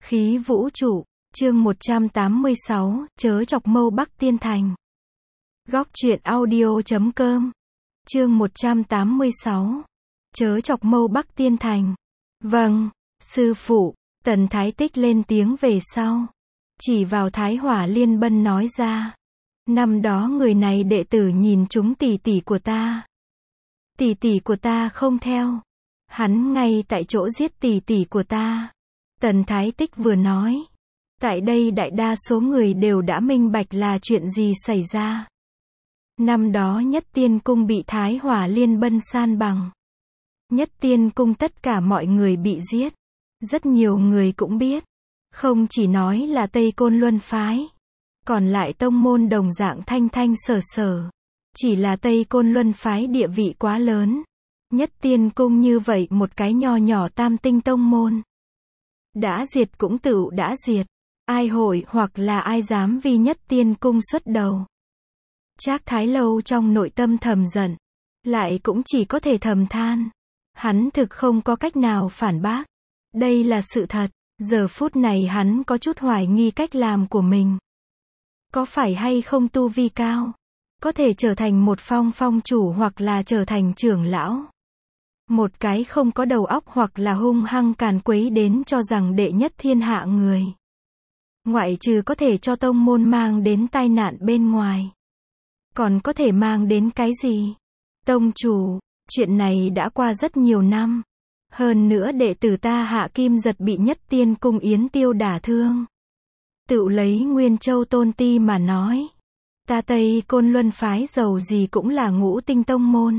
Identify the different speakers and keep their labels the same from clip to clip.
Speaker 1: Khí vũ trụ, chương 186, chớ chọc mâu Bắc Tiên Thành. Góc truyện audio.com. Chương 186. Chớ chọc mâu Bắc Tiên Thành. Vâng, sư phụ, Tần Thái Tích lên tiếng về sau. Chỉ vào Thái Hỏa Liên Bân nói ra. Năm đó người này đệ tử nhìn chúng tỷ tỷ của ta. Tỷ tỷ của ta không theo. Hắn ngay tại chỗ giết tỷ tỷ của ta. Tần Thái Tích vừa nói. Tại đây đại đa số người đều đã minh bạch là chuyện gì xảy ra. Năm đó Nhất Tiên Cung bị Thái Hỏa Liên Bân san bằng. Nhất Tiên Cung tất cả mọi người bị giết. Rất nhiều người cũng biết. Không chỉ nói là Tây Côn Luân phái. Còn lại tông môn đồng dạng thanh thanh sở sở. Chỉ là Tây Côn Luân phái địa vị quá lớn. Nhất Tiên Cung như vậy một cái nho nhỏ tam tinh tông môn. Đã diệt cũng tựu đã diệt. Ai hội hoặc là ai dám vì Nhất Tiên Cung xuất đầu. Trác Thái Lâu trong nội tâm thầm giận. Lại cũng chỉ có thể thầm than. Hắn thực không có cách nào phản bác. Đây là sự thật. Giờ phút này hắn có chút hoài nghi cách làm của mình. Có phải hay không tu vi cao? Có thể trở thành một phong chủ hoặc là trở thành trưởng lão. Một cái không có đầu óc hoặc là hung hăng càn quấy đến cho rằng đệ nhất thiên hạ người. Ngoại trừ có thể cho tông môn mang đến tai nạn bên ngoài. Còn có thể mang đến cái gì? Tông chủ, chuyện này đã qua rất nhiều năm. Hơn nữa đệ tử ta Hạ Kim Giật bị Nhất Tiên Cung Yến Tiêu đả thương. Tự lấy Nguyên Châu Tôn Ti mà nói. Ta Tây Côn Luân phái giàu gì cũng là ngũ tinh tông môn.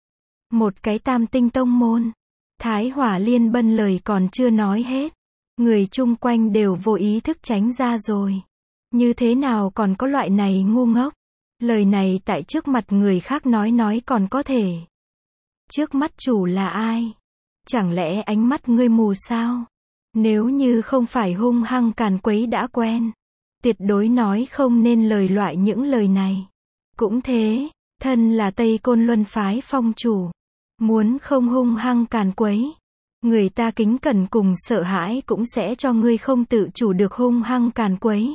Speaker 1: Một cái tam tinh tông môn. Thái Hỏa Liên Bân lời còn chưa nói hết. Người chung quanh đều vô ý thức tránh ra rồi. Như thế nào còn có loại này ngu ngốc. Lời này tại trước mặt người khác nói còn có thể. Trước mắt chủ là ai? Chẳng lẽ ánh mắt ngươi mù sao? Nếu như không phải hung hăng càn quấy đã quen. Tuyệt đối nói không nên lời loại những lời này. Cũng thế, thân là Tây Côn Luân phái phong chủ. Muốn không hung hăng càn quấy. Người ta kính cẩn cùng sợ hãi cũng sẽ cho ngươi không tự chủ được hung hăng càn quấy.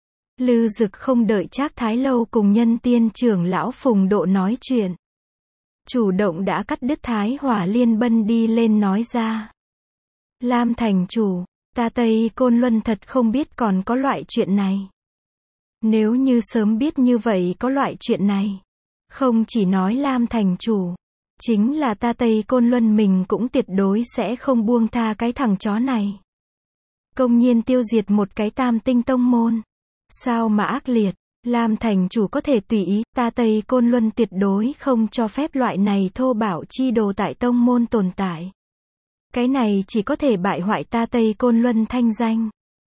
Speaker 1: Lư Dực không đợi Trác Thái Lâu cùng Nhân Tiên trưởng lão Phùng Độ nói chuyện. Chủ động đã cắt đứt Thái Hỏa Liên Bân đi lên nói ra. Lam thành chủ, ta Tây Côn Luân thật không biết còn có loại chuyện này. Nếu như sớm biết như vậy có loại chuyện này. Không chỉ nói Lam thành chủ. Chính là ta Tây Côn Luân mình cũng tuyệt đối sẽ không buông tha cái thằng chó này. Công nhiên tiêu diệt một cái tam tinh tông môn. Sao mà ác liệt, Lam thành chủ có thể tùy ý, ta Tây Côn Luân tuyệt đối không cho phép loại này thô bạo chi đồ tại tông môn tồn tại. Cái này chỉ có thể bại hoại ta Tây Côn Luân thanh danh.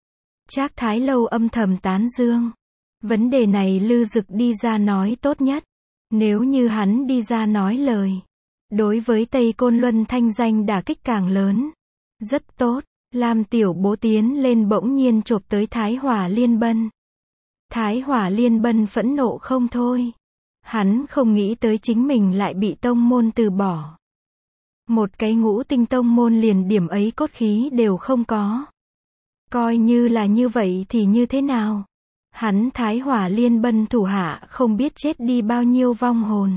Speaker 1: Trác Thái Lâu âm thầm tán dương. Vấn đề này Lư Dực đi ra nói tốt nhất. Nếu như hắn đi ra nói lời. Đối với Tây Côn Luân thanh danh đả kích càng lớn. Rất tốt, Lam tiểu bố tiến lên bỗng nhiên chộp tới Thái Hỏa Liên Bân. Thái Hỏa Liên Bân phẫn nộ không thôi. Hắn không nghĩ tới chính mình lại bị tông môn từ bỏ. Một cái ngũ tinh tông môn liền điểm ấy cốt khí đều không có. Coi như là như vậy thì như thế nào? Hắn Thái Hỏa Liên Bân thủ hạ không biết chết đi bao nhiêu vong hồn.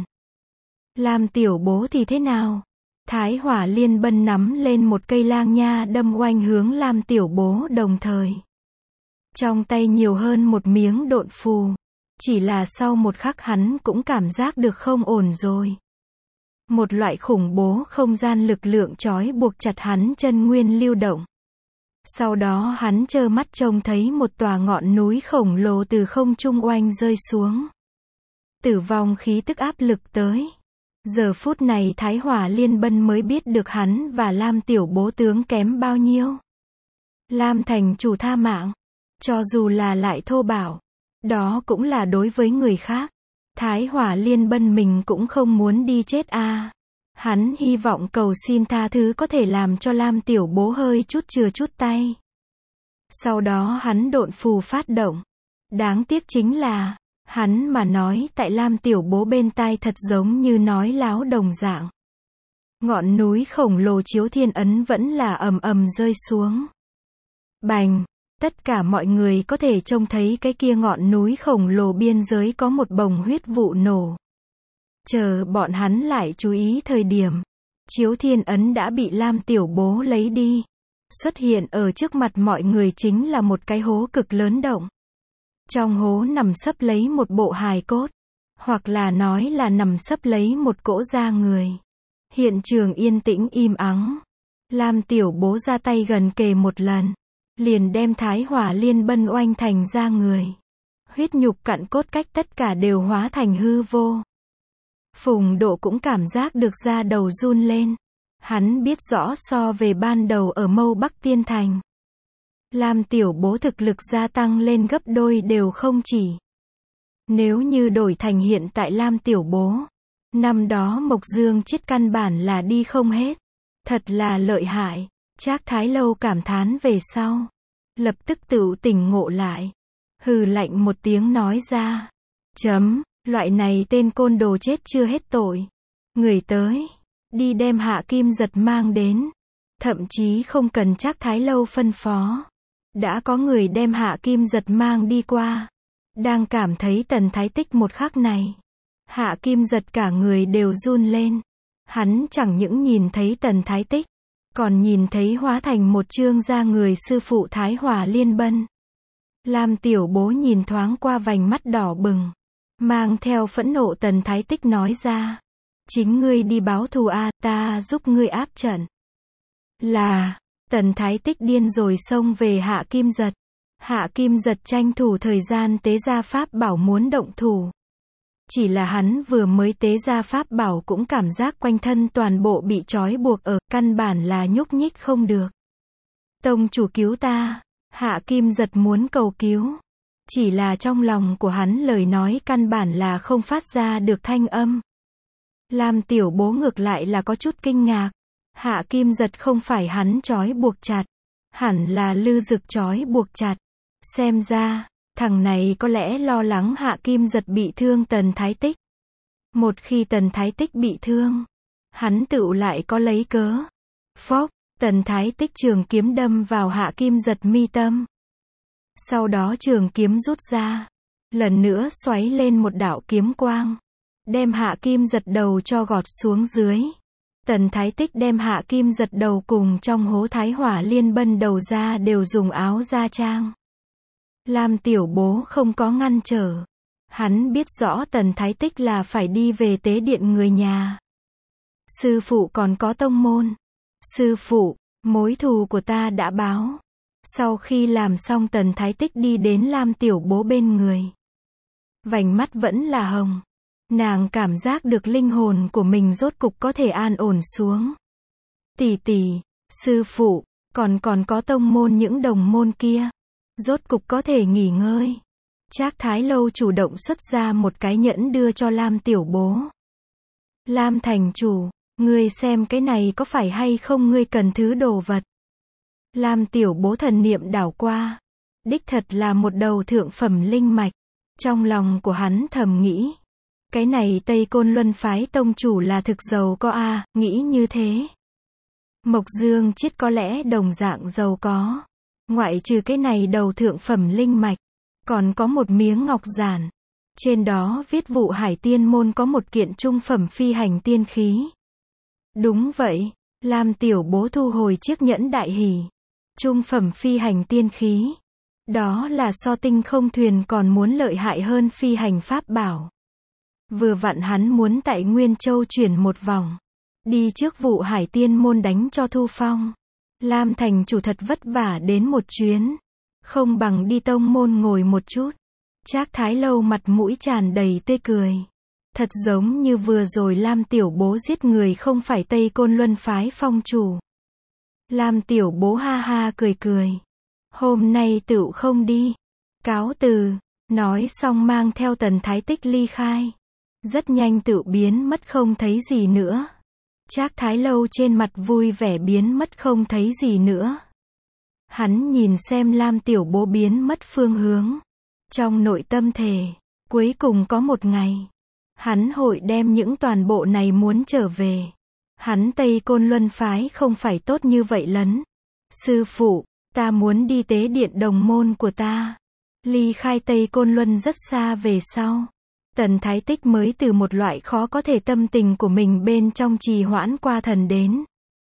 Speaker 1: Lam tiểu bố thì thế nào? Thái Hỏa Liên Bân nắm lên một cây lang nha đâm oanh hướng Lam tiểu bố đồng thời. Trong tay nhiều hơn một miếng độn phù. Chỉ là sau một khắc hắn cũng cảm giác được không ổn rồi. Một loại khủng bố không gian lực lượng trói buộc chặt hắn chân nguyên lưu động. Sau đó hắn trơ mắt trông thấy một tòa ngọn núi khổng lồ từ không trung oanh rơi xuống. Tử vong khí tức áp lực tới. Giờ phút này Thái Hỏa Liên Bân mới biết được hắn và Lam tiểu bố tướng kém bao nhiêu. Lam thành chủ tha mạng. Cho dù là lại thô bạo. Đó cũng là đối với người khác. Thái Hỏa Liên Bân mình cũng không muốn đi chết a. Hắn hy vọng cầu xin tha thứ có thể làm cho Lam tiểu bố hơi chút chừa chút tay. Sau đó hắn độn phù phát động. Đáng tiếc chính là, hắn mà nói tại Lam tiểu bố bên tai thật giống như nói láo đồng dạng. Ngọn núi khổng lồ Chiếu Thiên Ấn vẫn là ầm ầm rơi xuống. Bành! Tất cả mọi người có thể trông thấy cái kia ngọn núi khổng lồ biên giới có một bồng huyết vụ nổ. Chờ bọn hắn lại chú ý thời điểm, chiếu thiên ấn đã bị Lam Tiểu Bố lấy đi. Xuất hiện ở trước mặt mọi người chính là một cái hố cực lớn động. Trong hố nằm sấp lấy một bộ hài cốt, hoặc là nói là nằm sấp lấy một cỗ da người. Hiện trường yên tĩnh im ắng. Lam Tiểu Bố ra tay gần kề một lần, liền đem Thái Hỏa Liên Bân oanh thành da người. Huyết nhục cặn cốt cách tất cả đều hóa thành hư vô. Phùng Độ cũng cảm giác được da đầu run lên. Hắn biết rõ so về ban đầu ở Mâu Bắc Tiên Thành, Lam Tiểu Bố thực lực gia tăng lên gấp đôi đều không chỉ. Nếu như đổi thành hiện tại Lam Tiểu Bố, năm đó Mộc Dương chết căn bản là đi không hết. Thật là lợi hại. Trác Thái Lâu cảm thán về sau, lập tức tự tỉnh ngộ lại. Hừ lạnh một tiếng nói ra. Loại này tên côn đồ chết chưa hết tội. Người tới, đi đem Hạ Kim Giật mang đến. Thậm chí không cần Trác Thái Lâu phân phó. Đã có người đem Hạ Kim Giật mang đi qua. Đang cảm thấy Tần Thái Tích một khắc này, Hạ Kim Giật cả người đều run lên. Hắn chẳng những nhìn thấy Tần Thái Tích, còn nhìn thấy hóa thành một chương da người sư phụ Thái Hỏa Liên Bân. Lam Tiểu Bố nhìn thoáng qua vành mắt đỏ bừng, mang theo phẫn nộ Tần Thái Tích nói ra. Chính ngươi đi báo thù a, ta giúp ngươi áp trận. Là, Tần Thái Tích điên rồi xông về Hạ Kim Giật. Hạ Kim Giật tranh thủ thời gian tế ra pháp bảo muốn động thủ. Chỉ là hắn vừa mới tế ra pháp bảo cũng cảm giác quanh thân toàn bộ bị trói buộc ở, căn bản là nhúc nhích không được. Tông chủ cứu ta. Hạ Kim Giật muốn cầu cứu. Chỉ là trong lòng của hắn lời nói căn bản là không phát ra được thanh âm. Lam Tiểu Bố ngược lại là có chút kinh ngạc. Hạ Kim Giật không phải hắn trói buộc chặt, hẳn là Lư Dực trói buộc chặt. Xem ra, thằng này có lẽ lo lắng Hạ Kim Giật bị thương Tần Thái Tích. Một khi Tần Thái Tích bị thương, hắn tựu lại có lấy cớ. Phốc, Tần Thái Tích trường kiếm đâm vào Hạ Kim Giật mi tâm. Sau đó trường kiếm rút ra, lần nữa xoáy lên một đạo kiếm quang, đem Hạ Kim Giật đầu cho gọt xuống dưới. Tần Thái Tích đem Hạ Kim Giật đầu cùng trong hố Thái Hỏa Liên Bân đầu ra đều dùng áo da trang. Lam Tiểu Bố không có ngăn trở. Hắn biết rõ Tần Thái Tích là phải đi về tế điện người nhà. Sư phụ còn có tông môn. Sư phụ, mối thù của ta đã báo. Sau khi làm xong Tần Thái Tích đi đến Lam Tiểu Bố bên người. Vành mắt vẫn là hồng. Nàng cảm giác được linh hồn của mình rốt cục có thể an ổn xuống. Tỷ tỷ, sư phụ, còn có tông môn những đồng môn kia. Rốt cục có thể nghỉ ngơi. Trác Thái Lâu chủ động xuất ra một cái nhẫn đưa cho Lam Tiểu Bố. Lam thành chủ, ngươi xem cái này có phải hay không ngươi cần thứ đồ vật. Lam Tiểu Bố thần niệm đảo qua. Đích thật là một đầu thượng phẩm linh mạch. Trong lòng của hắn thầm nghĩ. Cái này Tây Côn Luân phái tông chủ là thực giàu có a, nghĩ như thế. Mộc Dương Chiết có lẽ đồng dạng giàu có. Ngoại trừ cái này đầu thượng phẩm linh mạch, còn có một miếng ngọc giản. Trên đó viết Vụ Hải Tiên môn có một kiện trung phẩm phi hành tiên khí. Đúng vậy, Lam Tiểu Bố thu hồi chiếc nhẫn đại hỉ. Trung phẩm phi hành tiên khí. Đó là so tinh không thuyền còn muốn lợi hại hơn phi hành pháp bảo. Vừa vặn hắn muốn tại Nguyên Châu chuyển một vòng. Đi trước Vụ Hải Tiên môn đánh cho Thu Phong. Lam thành chủ thật vất vả đến một chuyến. Không bằng đi tông môn ngồi một chút. Trác Thái Lâu mặt mũi tràn đầy tươi cười. Thật giống như vừa rồi Lam Tiểu Bố giết người không phải Tây Côn Luân phái phong chủ. Lam Tiểu Bố ha ha cười cười. Hôm nay tựu không đi. Cáo từ. Nói xong mang theo Tần Thái Tích ly khai. Rất nhanh tựu biến mất không thấy gì nữa. Trác Thái Lâu trên mặt vui vẻ biến mất không thấy gì nữa. Hắn nhìn xem Lam Tiểu Bố biến mất phương hướng. Trong nội tâm thề, cuối cùng có một ngày, hắn hội đem những toàn bộ này muốn trở về. Hắn Tây Côn Luân phái không phải tốt như vậy lắm. Sư phụ, Ta muốn đi tế điện đồng môn của ta. Ly khai Tây Côn Luân rất xa về sau. Tần Thái Tích mới từ một loại khó có thể tâm tình của mình bên trong trì hoãn qua thần đến.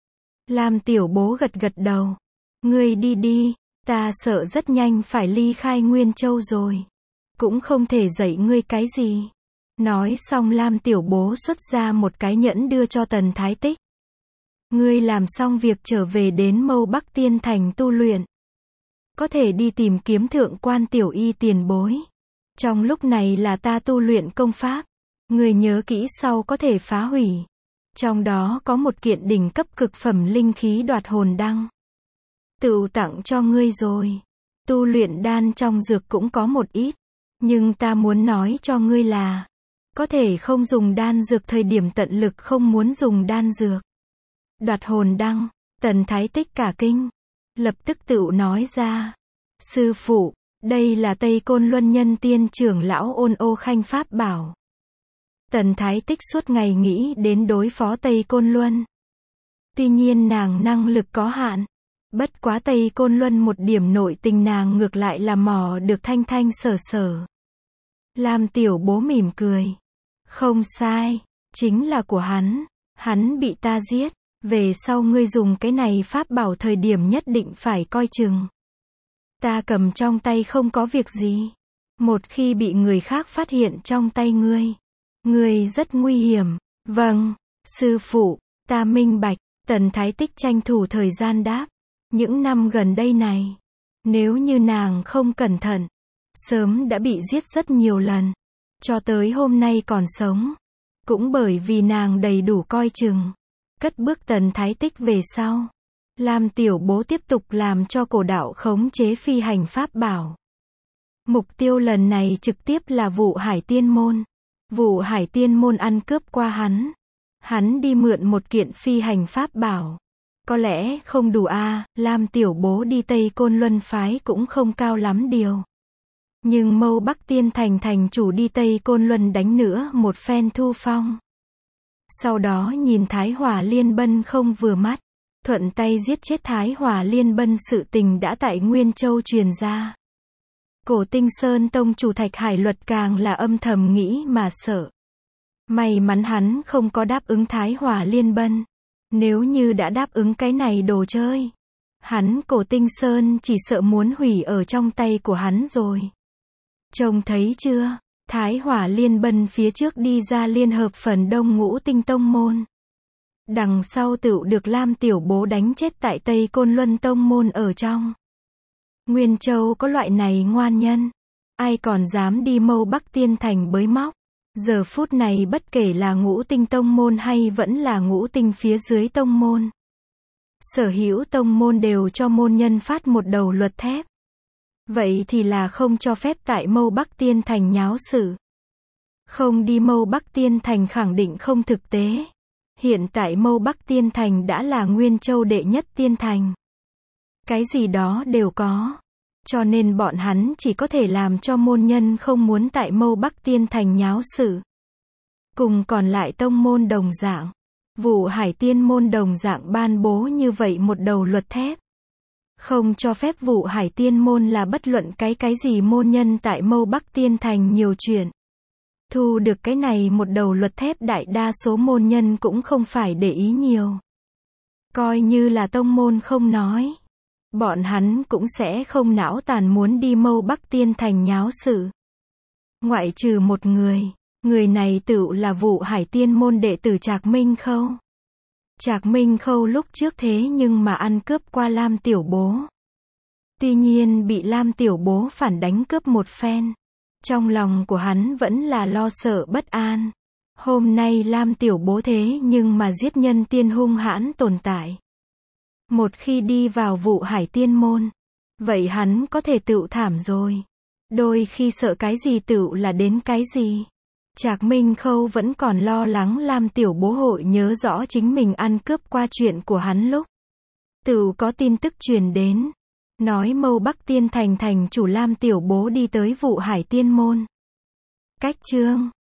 Speaker 1: Lam Tiểu Bố gật gật đầu. Ngươi đi đi, ta sợ rất nhanh phải ly khai Nguyên Châu rồi. Cũng không thể dạy ngươi cái gì. Nói xong Lam Tiểu Bố xuất ra một cái nhẫn đưa cho Tần Thái Tích. Ngươi làm xong việc trở về đến Mâu Bắc Tiên Thành tu luyện. Có thể đi tìm kiếm thượng quan tiểu y tiền bối. Trong lúc này là ta tu luyện công pháp. Ngươi nhớ kỹ sau có thể phá hủy. Trong đó có một kiện đỉnh cấp cực phẩm linh khí đoạt hồn đăng. Tựu tặng cho ngươi rồi. Tu luyện đan trong dược cũng có một ít. Nhưng ta muốn nói cho ngươi là, có thể không dùng đan dược thời điểm tận lực không muốn dùng đan dược. Đoạt hồn đăng, Tần Thái Tích cả kinh. Lập tức tựu nói ra. Sư phụ, đây là Tây Côn Luân Nhân Tiên trưởng lão Ôn Ô Khanh pháp bảo. Tần Thái Tích suốt ngày nghĩ đến đối phó Tây Côn Luân. Tuy nhiên nàng năng lực có hạn. Bất quá Tây Côn Luân một điểm nội tình nàng ngược lại là mò được thanh thanh sở sở. Lam Tiểu Bố mỉm cười. Không sai, chính là của hắn bị ta giết. Về sau ngươi dùng cái này pháp bảo thời điểm nhất định phải coi chừng. Ta cầm trong tay không có việc gì. Một khi bị người khác phát hiện trong tay ngươi rất nguy hiểm. Vâng, sư phụ, ta minh bạch. Tần Thái Tích tranh thủ thời gian đáp. Những năm gần đây này, nếu như nàng không cẩn thận, sớm đã bị giết rất nhiều lần. Cho tới hôm nay còn sống. Cũng bởi vì nàng đầy đủ coi chừng. Cất bước Tần Thái Tích về sau. Lam Tiểu Bố tiếp tục làm cho cổ đạo khống chế phi hành pháp bảo. Mục tiêu lần này trực tiếp là Vụ Hải Tiên Môn. Vụ Hải Tiên Môn ăn cướp qua hắn. Hắn đi mượn một kiện phi hành pháp bảo. Có lẽ không đủ Lam Tiểu Bố đi Tây Côn Luân phái cũng không cao lắm điều. Nhưng Mâu Bắc Tiên Thành thành chủ đi Tây Côn Luân đánh nữa một phen thu phong. Sau đó nhìn Thái Hỏa Liên Bân không vừa mắt. Thuận tay giết chết Thái Hỏa Liên Bân sự tình đã tại Nguyên Châu truyền ra. Cổ Tinh Sơn tông chủ Thạch Hải Luật càng là âm thầm nghĩ mà sợ. May mắn hắn không có đáp ứng Thái Hỏa Liên Bân. Nếu như đã đáp ứng cái này đồ chơi, hắn Cổ Tinh Sơn chỉ sợ muốn hủy ở trong tay của hắn rồi. Trông thấy chưa, Thái Hỏa Liên Bân phía trước đi ra liên hợp phần Đông Ngũ Tinh Tông Môn. Đằng sau tựu được Lam Tiểu Bố đánh chết tại Tây Côn Luân Tông Môn ở trong. Nguyên Châu có loại này ngoan nhân. Ai còn dám đi Mâu Bắc Tiên Thành bới móc. Giờ phút này bất kể là Ngũ Tinh Tông Môn hay vẫn là Ngũ Tinh phía dưới Tông Môn. Sở hữu Tông Môn đều cho môn nhân phát một đầu luật thép. Vậy thì là không cho phép tại Mâu Bắc Tiên Thành nháo sự. Không đi Mâu Bắc Tiên Thành khẳng định không thực tế. Hiện tại Mâu Bắc Tiên Thành đã là Nguyên Châu đệ nhất tiên thành. Cái gì đó đều có. Cho nên bọn hắn chỉ có thể làm cho môn nhân không muốn tại Mâu Bắc Tiên Thành nháo sự. Cùng còn lại tông môn đồng dạng. Vụ Hải Tiên môn đồng dạng ban bố như vậy một đầu luật thép. Không cho phép Vụ Hải Tiên môn là bất luận cái gì môn nhân tại Mâu Bắc Tiên Thành nhiều chuyện. Thu được cái này một đầu luật thép đại đa số môn nhân cũng không phải để ý nhiều. Coi như là tông môn không nói. Bọn hắn cũng sẽ không não tàn muốn đi Mâu Bắc Tiên Thành nháo sự. Ngoại trừ một người này tựu là Vụ Hải Tiên môn đệ tử Trạc Minh Khâu. Trạc Minh Khâu lúc trước thế nhưng mà ăn cướp qua Lam Tiểu Bố. Tuy nhiên bị Lam Tiểu Bố phản đánh cướp một phen. Trong lòng của hắn vẫn là lo sợ bất an. Hôm nay Lam Tiểu Bố thế nhưng mà giết nhân tiên hung hãn tồn tại. Một khi đi vào Vụ Hải Tiên môn, vậy hắn có thể tựu thảm rồi. Đôi khi sợ cái gì tựu là đến cái gì. Trạc Minh Khâu vẫn còn lo lắng Lam Tiểu Bố hội nhớ rõ chính mình ăn cướp qua chuyện của hắn lúc. Tựu có tin tức truyền đến. Nói Mâu Bắc Tiên Thành thành chủ Lam Tiểu Bố đi tới Vụ Hải Tiên môn. Cách chương